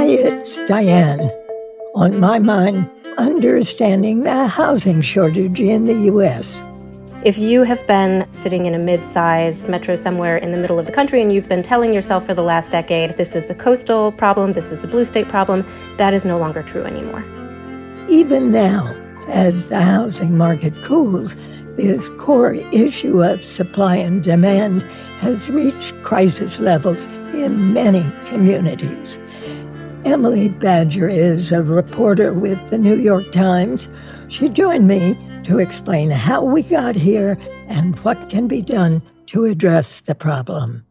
Hi, it's Diane. On my mind, understanding the housing shortage in the U.S. If you have been sitting in a mid-sized metro somewhere in the middle of the country and you've been telling yourself for the last decade, this is a coastal problem, this is a blue state problem, that is no longer true anymore. Even now, as the housing market cools, this core issue of supply and demand has reached crisis levels in many communities. Emily Badger is a reporter with the New York Times. She joined me to explain how we got here and what can be done to address the problem.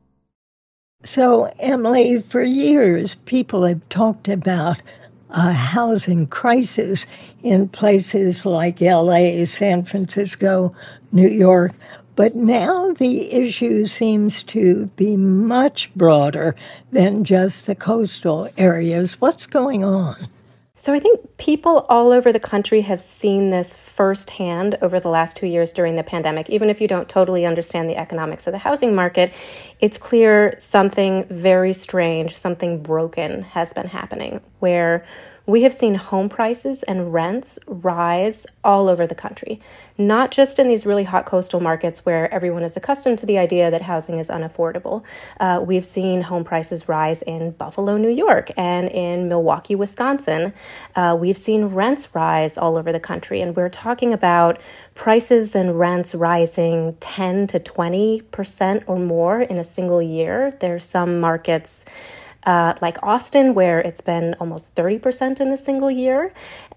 So, Emily, for years, people have talked about a housing crisis in places like LA, San Francisco, New York. But now the issue seems to be much broader than just the coastal areas. What's going on? So I think people all over the country have seen this firsthand over the last 2 years during the pandemic. Even if you don't totally understand the economics of the housing market, it's clear something very strange, something broken has been happening, where we have seen home prices and rents rise all over the country, not just in these really hot coastal markets where everyone is accustomed to the idea that housing is unaffordable. We've seen home prices rise in Buffalo, New York, and in Milwaukee, Wisconsin. We've seen rents rise all over the country, and we're talking about prices and rents rising 10 to 20% or more in a single year. There's some markets like Austin, where it's been almost 30% in a single year.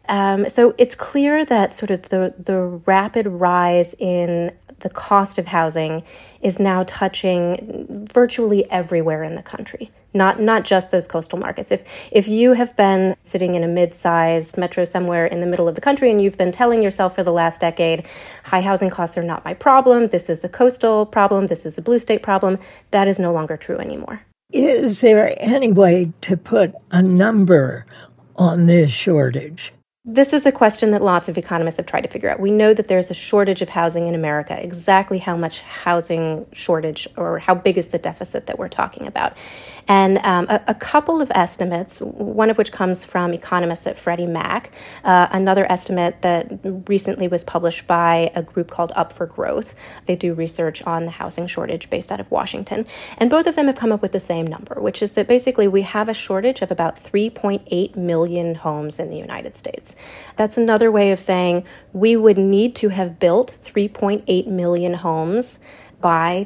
So it's clear that sort of the rapid rise in the cost of housing is now touching virtually everywhere in the country, not just those coastal markets. If you have been sitting in a mid-sized metro somewhere in the middle of the country and you've been telling yourself for the last decade, high housing costs are not my problem, this is a coastal problem, this is a blue state problem, that is no longer true anymore. Is there any way to put a number on this shortage? This is a question that lots of economists have tried to figure out. We know that there's a shortage of housing in America. Exactly how much housing shortage or how big is the deficit that we're talking about? And a couple of estimates, one of which comes from economists at Freddie Mac, another estimate that recently was published by a group called Up for Growth. They do research on the housing shortage based out of Washington. And both of them have come up with the same number, which is that basically we have a shortage of about 3.8 million homes in the United States. That's another way of saying we would need to have built 3.8 million homes by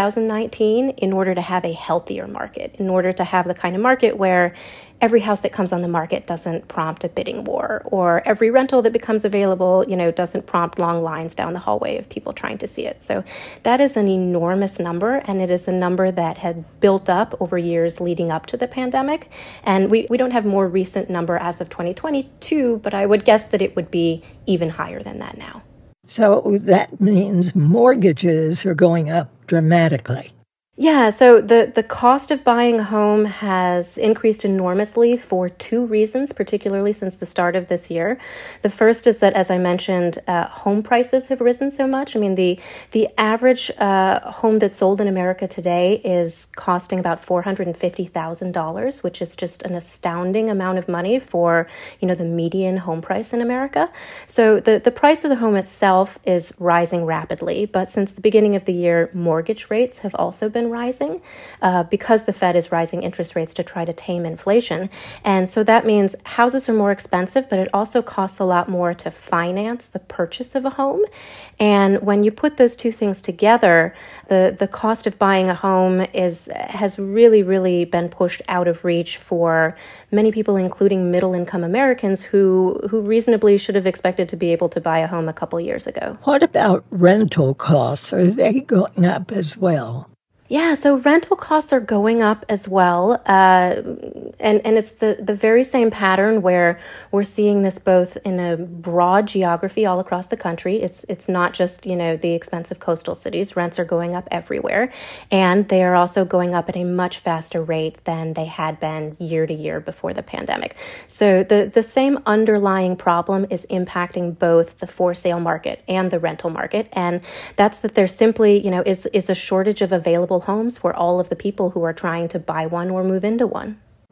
2019 in order to have a healthier market, in order to have the kind of market where every house that comes on the market doesn't prompt a bidding war, or every rental that becomes available, doesn't prompt long lines down the hallway of people trying to see it. So that is an enormous number, and it is a number that had built up over years leading up to the pandemic. And we don't have more recent number as of 2022, but I would guess that it would be even higher than that now. So that means mortgages are going up dramatically. Yeah, so the cost of buying a home has increased enormously for two reasons, particularly since the start of this year. The first is that, as I mentioned, home prices have risen so much. I mean, the average home that's sold in America today is costing about $450,000, which is just an astounding amount of money for, the median home price in America. So the price of the home itself is rising rapidly, but since the beginning of the year, mortgage rates have also been rising because the Fed is rising interest rates to try to tame inflation. And so that means houses are more expensive, but it also costs a lot more to finance the purchase of a home. And when you put those two things together, the cost of buying a home has really, really been pushed out of reach for many people, including middle-income Americans who reasonably should have expected to be able to buy a home a couple years ago. What about rental costs? Are they going up as well? Yeah, so rental costs are going up as well, and it's the very same pattern where we're seeing this both in a broad geography all across the country. It's not just, the expensive coastal cities. Rents are going up everywhere, and they are also going up at a much faster rate than they had been year to year before the pandemic. So the same underlying problem is impacting both the for sale market and the rental market, and that's that there simply, is a shortage of available homes for all of the people who are trying to buy one or move into one.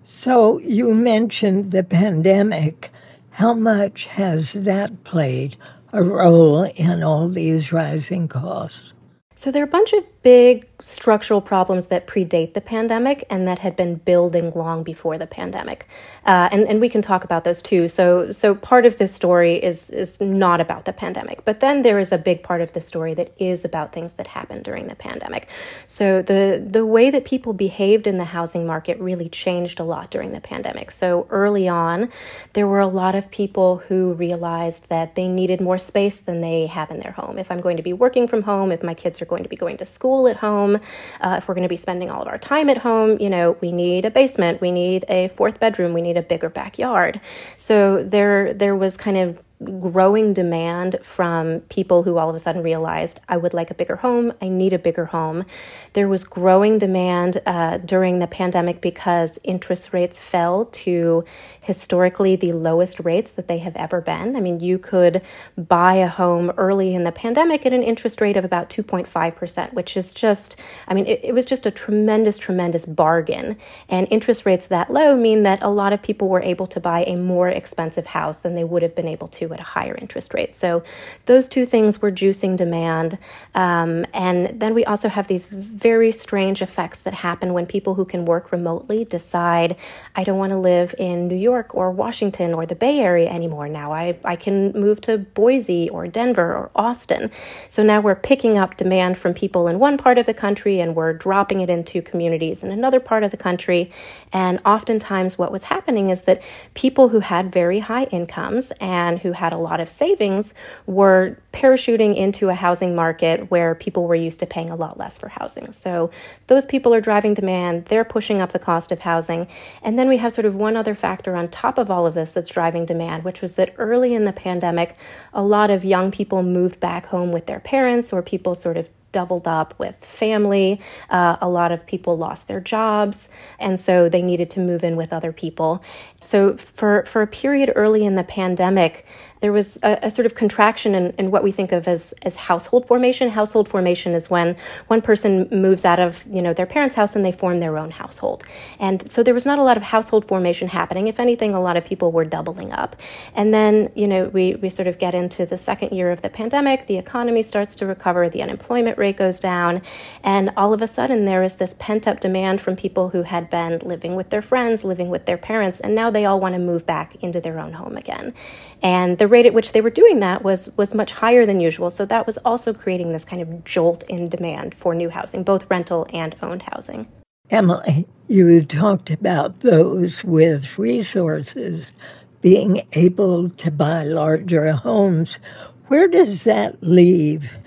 So you mentioned the pandemic. How much has that played a role in all these rising costs? So there are a bunch of big structural problems that predate the pandemic and that had been building long before the pandemic. And we can talk about those too. So part of this story is not about the pandemic, but then there is a big part of the story that is about things that happened during the pandemic. So the way that people behaved in the housing market really changed a lot during the pandemic. So early on, there were a lot of people who realized that they needed more space than they have in their home. If I'm going to be working from home, if my kids are going to be going to school at home, if we're going to be spending all of our time at home, we need a basement, we need a fourth bedroom, we need a bigger backyard. So there was kind of growing demand from people who all of a sudden realized, I would like a bigger home, I need a bigger home. There was growing demand during the pandemic because interest rates fell to historically the lowest rates that they have ever been. I mean, you could buy a home early in the pandemic at an interest rate of about 2.5%, which is just, it was just a tremendous, tremendous bargain. And interest rates that low mean that a lot of people were able to buy a more expensive house than they would have been able to at a higher interest rate. So those two things were juicing demand. And then we also have these very strange effects that happen when people who can work remotely decide, I don't want to live in New York or Washington or the Bay Area anymore. Now I can move to Boise or Denver or Austin. So now we're picking up demand from people in one part of the country and we're dropping it into communities in another part of the country. And oftentimes what was happening is that people who had very high incomes and who had a lot of savings were parachuting into a housing market where people were used to paying a lot less for housing. So those people are driving demand, they're pushing up the cost of housing. And then we have sort of one other factor on top of all of this that's driving demand, which was that early in the pandemic, a lot of young people moved back home with their parents, or people sort of doubled up with family. A lot of people lost their jobs, and so they needed to move in with other people. So for a period early in the pandemic, there was a sort of contraction in what we think of as household formation. Household formation is when one person moves out of their parents' house and they form their own household. And so there was not a lot of household formation happening. If anything, a lot of people were doubling up. And then we sort of get into the second year of the pandemic. The economy starts to recover. The unemployment rate goes down. And all of a sudden, there is this pent-up demand from people who had been living with their friends, living with their parents, and now they all want to move back into their own home again. And the rate at which they were doing that was much higher than usual. So that was also creating this kind of jolt in demand for new housing, both rental and owned housing. Emily, you talked about those with resources being able to buy larger homes. Where does that leave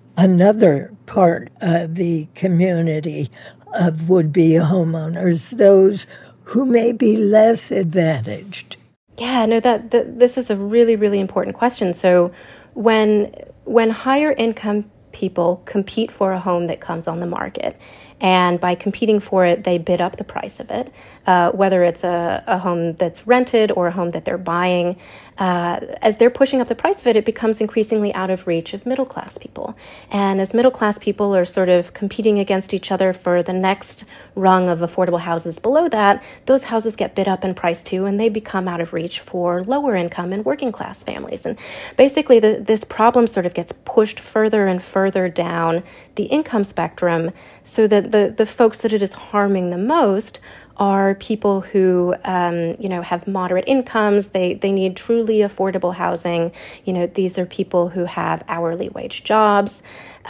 another part of the community of would-be homeowners, those who may be less advantaged? Yeah, no, this is a really, really important question. So when higher income people compete for a home that comes on the market, and by competing for it, they bid up the price of it, whether it's a home that's rented or a home that they're buying. As they're pushing up the price of it, it becomes increasingly out of reach of middle-class people. And as middle-class people are sort of competing against each other for the next rung of affordable houses below that, those houses get bid up in price too, and they become out of reach for lower income and working-class families. And basically, this problem sort of gets pushed further and further down the income spectrum, so that the folks that it is harming the most are people who, have moderate incomes. They need truly affordable housing. These are people who have hourly wage jobs.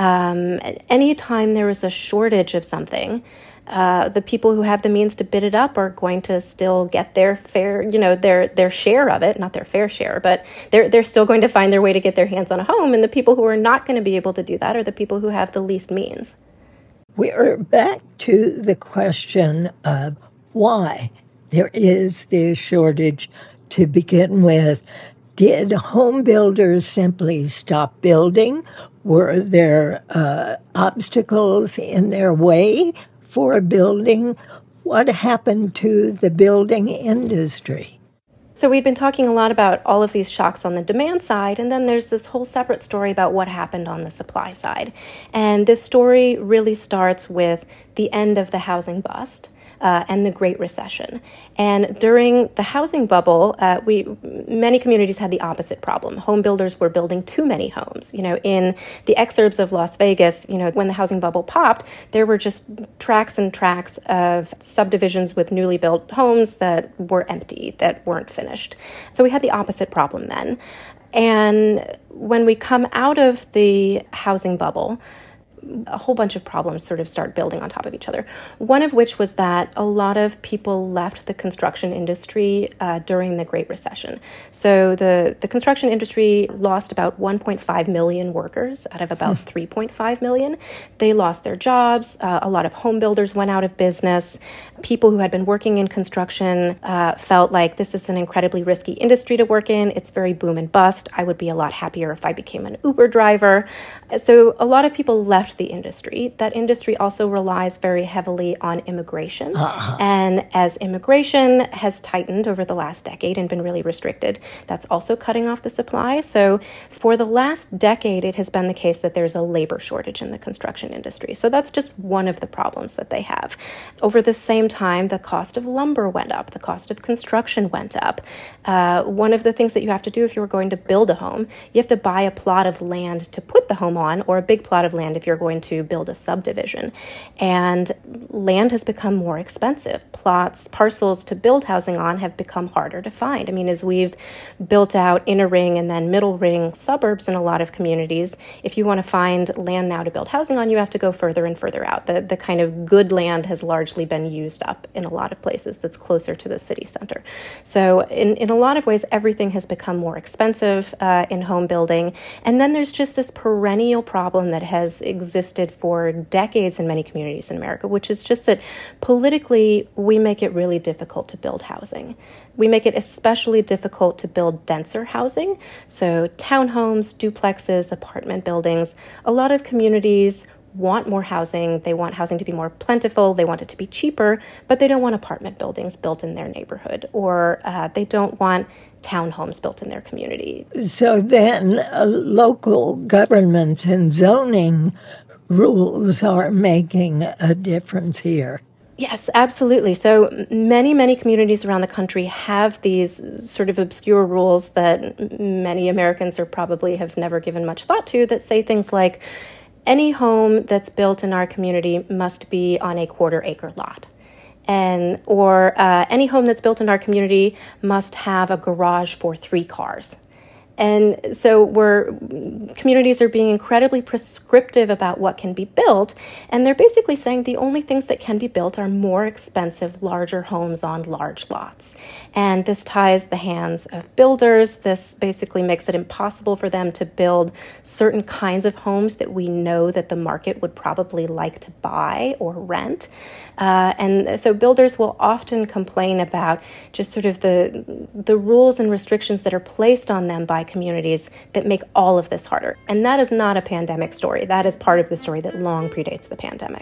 Anytime there is a shortage of something, the people who have the means to bid it up are going to still get their fair, their share of it, not their fair share, but they're still going to find their way to get their hands on a home. And the people who are not going to be able to do that are the people who have the least means. We're back to the question of why there is this shortage to begin with. Did home builders simply stop building? Were there obstacles in their way for building? What happened to the building industry? So we've been talking a lot about all of these shocks on the demand side, and then there's this whole separate story about what happened on the supply side. And this story really starts with the end of the housing bust. and the Great Recession. And during the housing bubble, many communities had the opposite problem. Home builders were building too many homes. In the exurbs of Las Vegas, when the housing bubble popped, there were just tracts and tracts of subdivisions with newly built homes that were empty, that weren't finished. So we had the opposite problem then. And when we come out of the housing bubble, a whole bunch of problems sort of start building on top of each other. One of which was that a lot of people left the construction industry during the Great Recession. So the construction industry lost about 1.5 million workers out of about 3.5 million. They lost their jobs. A lot of home builders went out of business. People who had been working in construction felt like this is an incredibly risky industry to work in. It's very boom and bust. I would be a lot happier if I became an Uber driver. So a lot of people left the industry. That industry also relies very heavily on immigration. And as immigration has tightened over the last decade and been really restricted, that's also cutting off the supply. So for the last decade, it has been the case that there's a labor shortage in the construction industry. So that's just one of the problems that they have. Over the same time, the cost of lumber went up. The cost of construction went up. One of the things that you have to do if you were going to build a home, you have to buy a plot of land to put the home on, or a big plot of land if you're going to build a subdivision. And land has become more expensive. Parcels to build housing on have become harder to find. I mean, as we've built out inner ring and then middle ring suburbs in a lot of communities, if you want to find land now to build housing on, you have to go further and further out. The kind of good land has largely been used up in a lot of places that's closer to the city center. So in a lot of ways, everything has become more expensive in home building. And then there's just this perennial problem that has existed for decades in many communities in America, which is just that politically, we make it really difficult to build housing. We make it especially difficult to build denser housing. So townhomes, duplexes, apartment buildings. A lot of communities want more housing. They want housing to be more plentiful. They want it to be cheaper, but they don't want apartment buildings built in their neighborhood, or they don't want townhomes built in their community. So then local government and zoning rules are making a difference here. Yes, absolutely. So many communities around the country have these sort of obscure rules that many Americans probably have never given much thought to, that say things like, any home that's built in our community must be on a quarter-acre lot. Or any home that's built in our community must have a garage for 3 cars. And so communities are being incredibly prescriptive about what can be built, and they're basically saying the only things that can be built are more expensive, larger homes on large lots. And this ties the hands of builders. This basically makes it impossible for them to build certain kinds of homes that we know that the market would probably like to buy or rent. And so builders will often complain about just sort of the rules and restrictions that are placed on them by communities that make all of this harder. And that is not a pandemic story. That is part of the story that long predates the pandemic.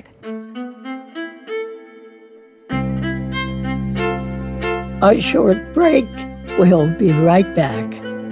A short break. We'll be right back.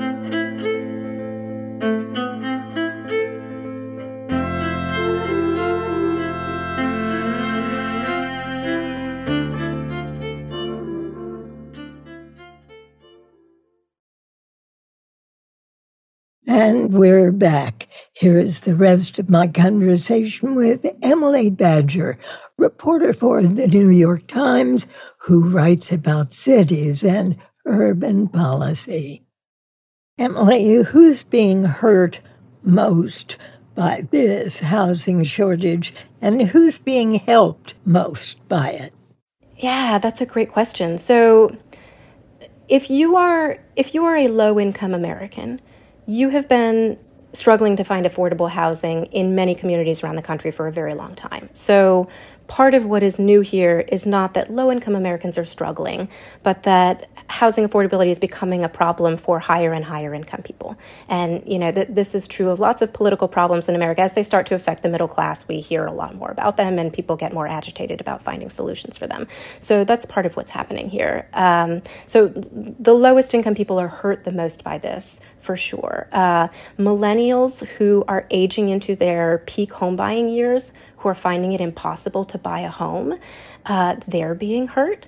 And we're back. Here's the rest of my conversation with Emily Badger, reporter for the New York Times, who writes about cities and urban policy. Emily, who's being hurt most by this housing shortage, and who's being helped most by it? Yeah, that's a great question. So if you are a low-income American, you have been struggling to find affordable housing in many communities around the country for a very long time. So part of what is new here is not that low-income Americans are struggling, but that housing affordability is becoming a problem for higher and higher income people. And, this is true of lots of political problems in America. As they start to affect the middle class, we hear a lot more about them, and people get more agitated about finding solutions for them. So that's part of what's happening here. So the lowest income people are hurt the most by this, for sure. Millennials who are aging into their peak home buying years, who are finding it impossible to buy a home, they're being hurt.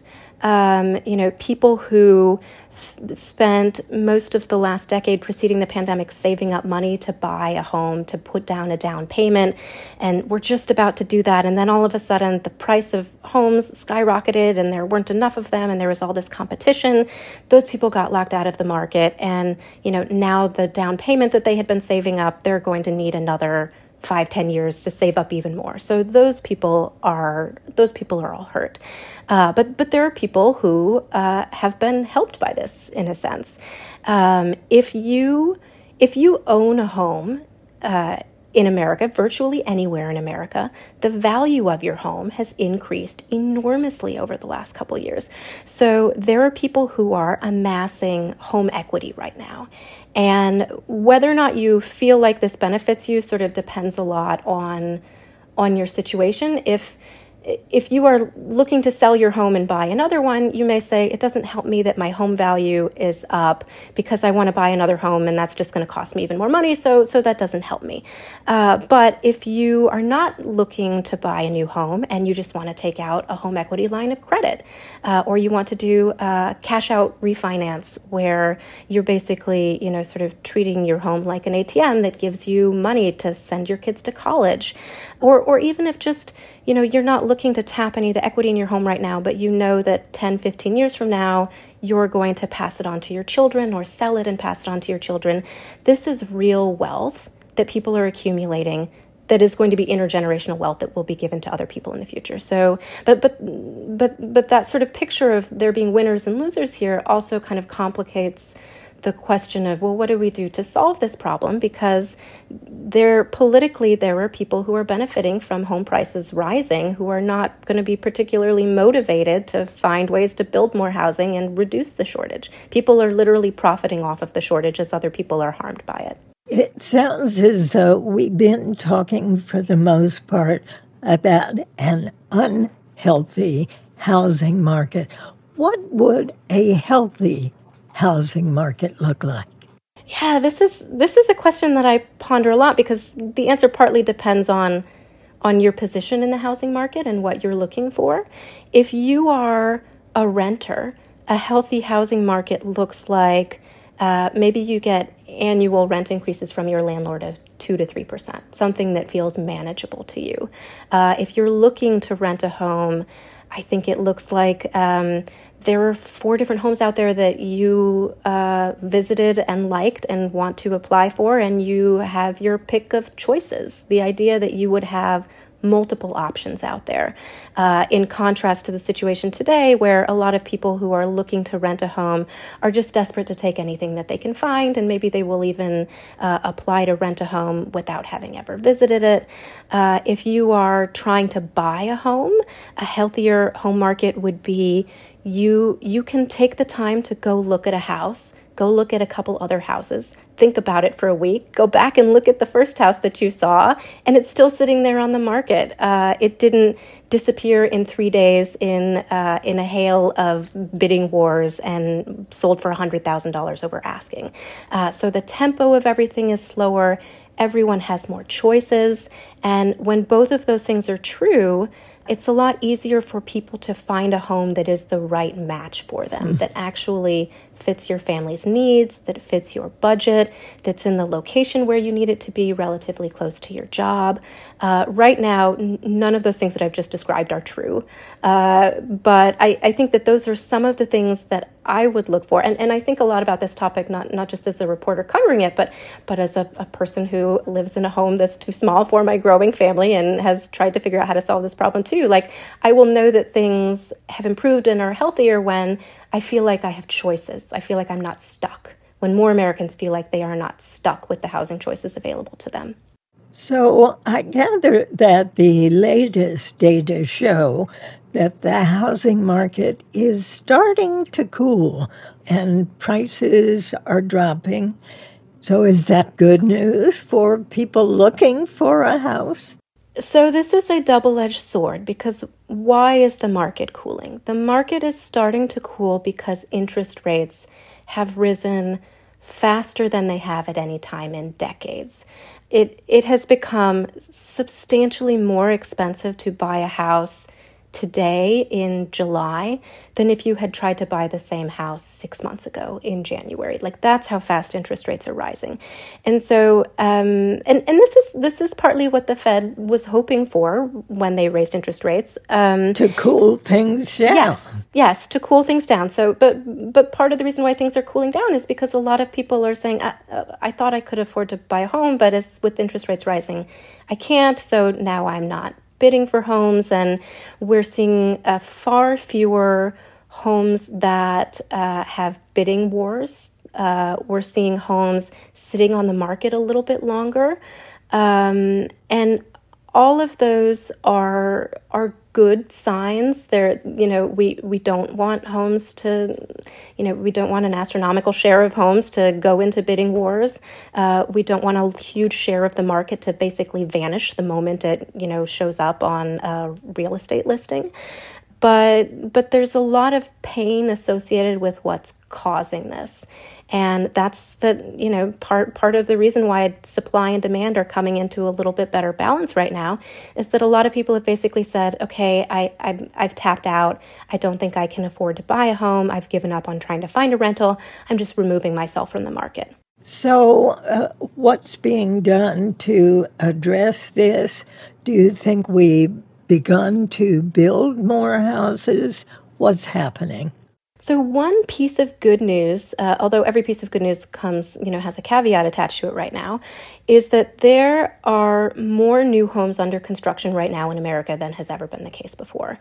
People who spent most of the last decade preceding the pandemic saving up money to buy a home, to put down a down payment, and we're just about to do that. And then all of a sudden, the price of homes skyrocketed and there weren't enough of them and there was all this competition. Those people got locked out of the market. And, now the down payment that they had been saving up, they're going to need another 5-10 years to save up even more. So those people are all hurt. But there are people who have been helped by this in a sense. If you own a home in America, virtually anywhere in America, the value of your home has increased enormously over the last couple of years. So there are people who are amassing home equity right now. And whether or not you feel like this benefits you sort of depends a lot on your situation. If you are looking to sell your home and buy another one, you may say, it doesn't help me that my home value is up because I want to buy another home and that's just going to cost me even more money, so that doesn't help me. But if you are not looking to buy a new home and you just want to take out a home equity line of credit, or you want to do cash out refinance where you're basically, sort of treating your home like an ATM that gives you money to send your kids to college, or even if just you're not looking to tap any of the equity in your home right now, but you know that 10, 15 years from now, you're going to pass it on to your children or sell it and pass it on to your children. This is real wealth that people are accumulating that is going to be intergenerational wealth that will be given to other people in the future. So, but that sort of picture of there being winners and losers here also kind of complicates the question of, well, what do we do to solve this problem? Because politically, there are people who are benefiting from home prices rising who are not going to be particularly motivated to find ways to build more housing and reduce the shortage. People are literally profiting off of the shortage as other people are harmed by it. It sounds as though we've been talking for the most part about an unhealthy housing market. What would a healthy housing market look like? Yeah, this is a question that I ponder a lot because the answer partly depends on your position in the housing market and what you're looking for. If you are a renter, a healthy housing market looks like maybe you get annual rent increases from your landlord of 2 to 3%, something that feels manageable to you. If you're looking to rent a home, I think it looks like there are 4 different homes out there that you visited and liked and want to apply for, and you have your pick of choices. The idea that you would have multiple options out there, in contrast to the situation today where a lot of people who are looking to rent a home are just desperate to take anything that they can find, and maybe they will even apply to rent a home without having ever visited it. If you are trying to buy a home, a healthier home market would be you can take the time to go look at a house, go look at a couple other houses, think about it for a week, go back and look at the first house that you saw, and it's still sitting there on the market. It didn't disappear in 3 days in a hail of bidding wars and sold for $100,000 over asking. So the tempo of everything is slower. Everyone has more choices. And when both of those things are true, it's a lot easier for people to find a home that is the right match for them, that actually fits your family's needs, that fits your budget, that's in the location where you need it to be, relatively close to your job. Right now, none of those things that I've just described are true. But I think that those are some of the things that I would look for. And I think a lot about this topic, not just as a reporter covering it, but as a person who lives in a home that's too small for my growing family and has tried to figure out how to solve this problem too. Like, I will know that things have improved and are healthier when I feel like I have choices. I feel like I'm not stuck. When more Americans feel like they are not stuck with the housing choices available to them. So I gather that the latest data show that the housing market is starting to cool and prices are dropping. So is that good news for people looking for a house? So this is a double-edged sword, because why is the market cooling? The market is starting to cool because interest rates have risen faster than they have at any time in decades. it has become substantially more expensive to buy a house today in July than if you had tried to buy the same house 6 months ago in January. Like, that's how fast interest rates are rising. And so, and this is partly what the Fed was hoping for when they raised interest rates. To cool things down. Yes, to cool things down. So, but part of the reason why things are cooling down is because a lot of people are saying, I thought I could afford to buy a home, but as with interest rates rising, I can't. So now I'm not bidding for homes, and we're seeing far fewer homes that have bidding wars. We're seeing homes sitting on the market a little bit longer, and all of those are good signs. They're, we don't want homes to, we don't want an astronomical share of homes to go into bidding wars. We don't want a huge share of the market to basically vanish the moment it, shows up on a real estate listing. But there's a lot of pain associated with what's causing this. And that's part of the reason why supply and demand are coming into a little bit better balance right now, is that a lot of people have basically said, okay, I've tapped out. I don't think I can afford to buy a home. I've given up on trying to find a rental. I'm just removing myself from the market. So what's being done to address this? Do you think we've begun to build more houses? What's happening? So one piece of good news, although every piece of good news comes, has a caveat attached to it right now, is that there are more new homes under construction right now in America than has ever been the case before.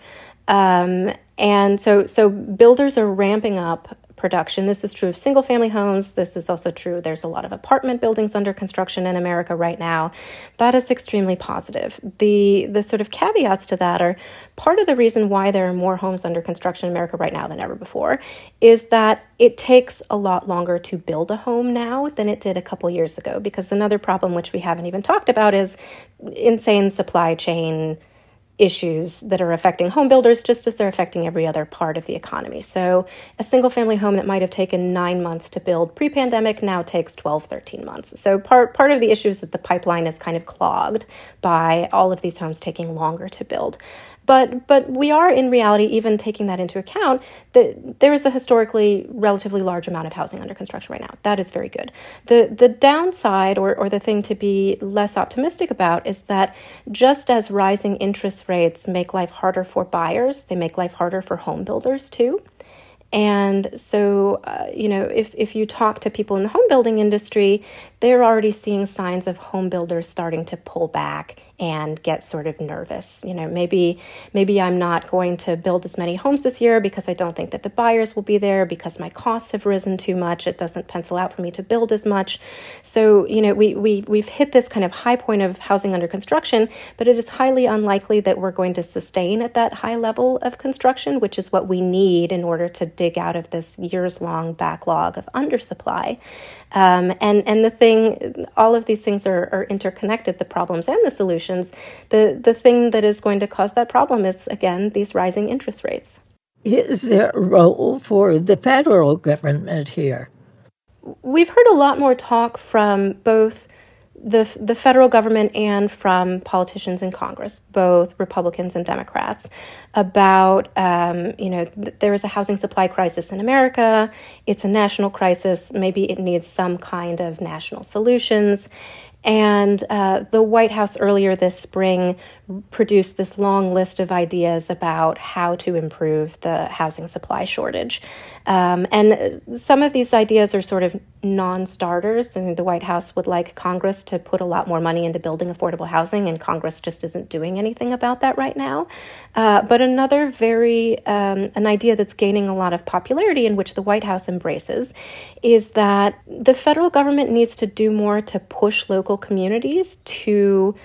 And so builders are ramping up production. This is true of single-family homes. This is also true. There's a lot of apartment buildings under construction in America right now. That is extremely positive. The sort of caveats to that are part of the reason why there are more homes under construction in America right now than ever before is that it takes a lot longer to build a home now than it did a couple years ago, because another problem which we haven't even talked about is insane supply chain issues that are affecting home builders just as they're affecting every other part of the economy. So a single family home that might have taken 9 months to build pre-pandemic now takes 12, 13 months. So part of the issue is that the pipeline is kind of clogged by all of these homes taking longer to build. But we are, in reality, even taking that into account, that there is a historically relatively large amount of housing under construction right now. That is very good. The downside, or the thing to be less optimistic about, is that just as rising interest rates make life harder for buyers, they make life harder for home builders too. And so, if you talk to people in the home building industry, they're already seeing signs of home builders starting to pull back and get sort of nervous. Maybe I'm not going to build as many homes this year because I don't think that the buyers will be there, because my costs have risen too much. It doesn't pencil out for me to build as much. So, we've hit this kind of high point of housing under construction, but it is highly unlikely that we're going to sustain at that high level of construction, which is what we need in order to dig out of this years-long backlog of undersupply. And the thing, all of these things are interconnected, the problems and the solutions. The thing that is going to cause that problem is, again, these rising interest rates. Is there a role for the federal government here? We've heard a lot more talk from both the federal government and from politicians in Congress, both Republicans and Democrats, about, there is a housing supply crisis in America. It's a national crisis. Maybe it needs some kind of national solutions. And the White House earlier this spring produced this long list of ideas about how to improve the housing supply shortage. And some of these ideas are sort of non-starters. I think the White House would like Congress to put a lot more money into building affordable housing, and Congress just isn't doing anything about that right now. But another an idea that's gaining a lot of popularity, in which the White House embraces, is that the federal government needs to do more to push local communities to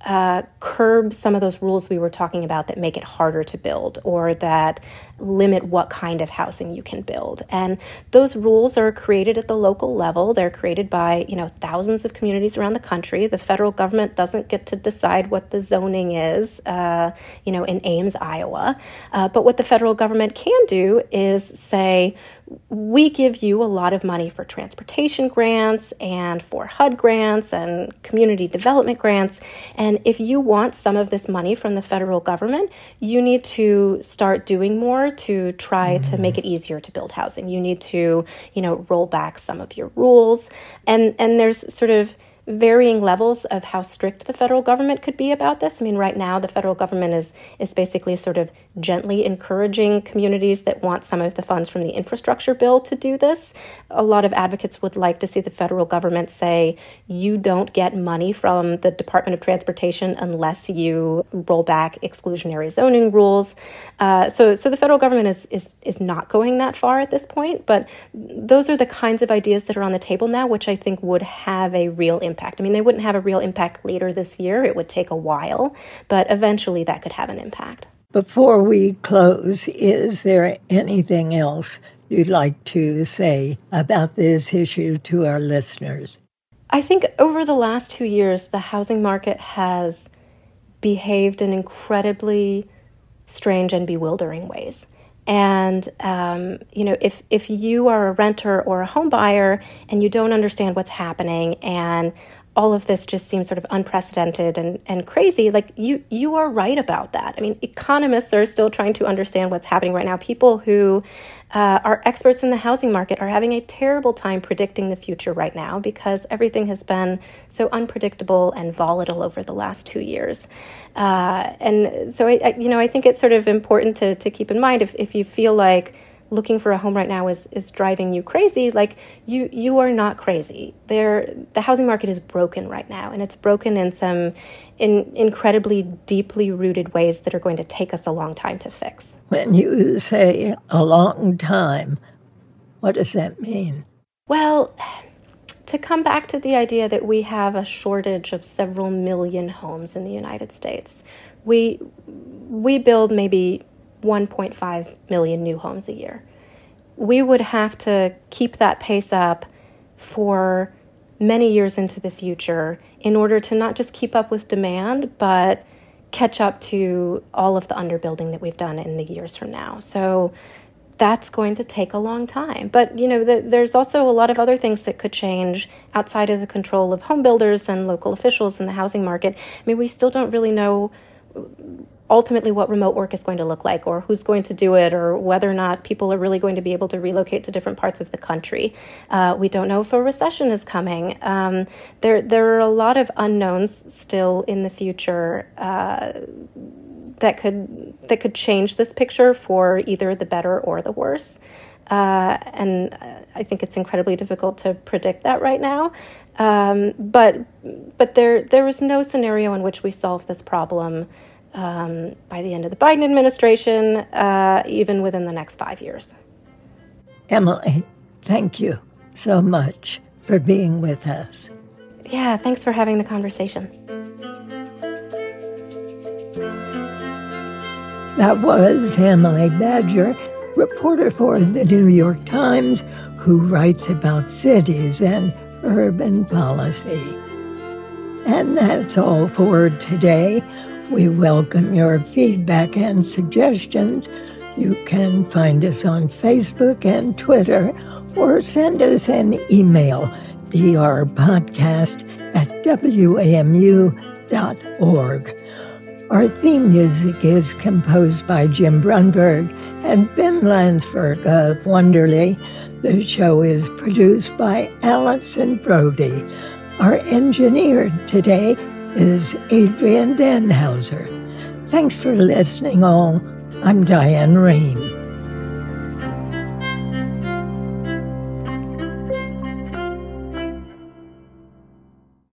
curb some of those rules we were talking about that make it harder to build, or that limit what kind of housing you can build. And those rules are created at the local level. They're created by, thousands of communities around the country. The federal government doesn't get to decide what the zoning is, in Ames, Iowa. But what the federal government can do is say, we give you a lot of money for transportation grants and for HUD grants and community development grants. And if you want some of this money from the federal government, you need to start doing more to try to make it easier to build housing. You need to, roll back some of your rules. And there's sort of varying levels of how strict the federal government could be about this. I mean, right now, the federal government is basically sort of gently encouraging communities that want some of the funds from the infrastructure bill to do this. A lot of advocates would like to see the federal government say, you don't get money from the Department of Transportation unless you roll back exclusionary zoning rules. So the federal government is not going that far at this point, but those are the kinds of ideas that are on the table now, which I think would have a real impact. I mean, they wouldn't have a real impact later this year. It would take a while, but eventually that could have an impact. Before we close, is there anything else you'd like to say about this issue to our listeners? I think over the last 2 years, the housing market has behaved in incredibly strange and bewildering ways. And, if you are a renter or a home buyer and you don't understand what's happening and all of this just seems sort of unprecedented and crazy, like you are right about that. I mean, economists are still trying to understand what's happening right now. People who are experts in the housing market are having a terrible time predicting the future right now because everything has been so unpredictable and volatile over the last 2 years. And so, I think it's sort of important to keep in mind if you feel like looking for a home right now is driving you crazy, like you are not crazy. The housing market is broken right now, and it's broken in some incredibly deeply rooted ways that are going to take us a long time to fix. When you say a long time, what does that mean? Well, to come back to the idea that we have a shortage of several million homes in the United States, we build maybe 1.5 million new homes a year. We would have to keep that pace up for many years into the future in order to not just keep up with demand, but catch up to all of the underbuilding that we've done in the years from now. So that's going to take a long time. But, there's also a lot of other things that could change outside of the control of home builders and local officials in the housing market. I mean, we still don't really know ultimately what remote work is going to look like or who's going to do it or whether or not people are really going to be able to relocate to different parts of the country. We don't know if a recession is coming. There are a lot of unknowns still in the future that could change this picture for either the better or the worse. And I think it's incredibly difficult to predict that right now. But there is no scenario in which we solve this problem by the end of the Biden administration, even within the next 5 years. Emily, thank you so much for being with us. Yeah, thanks for having the conversation. That was Emily Badger, reporter for the New York Times, who writes about cities and urban policy. And that's all for today. We welcome your feedback and suggestions. You can find us on Facebook and Twitter or send us an email, drpodcast@wamu.org. Our theme music is composed by Jim Brunberg and Ben Lansford of Wonderly. The show is produced by Allison Brody. Our engineer today is Adrian Danhauser. Thanks for listening all. I'm Diane Rehm.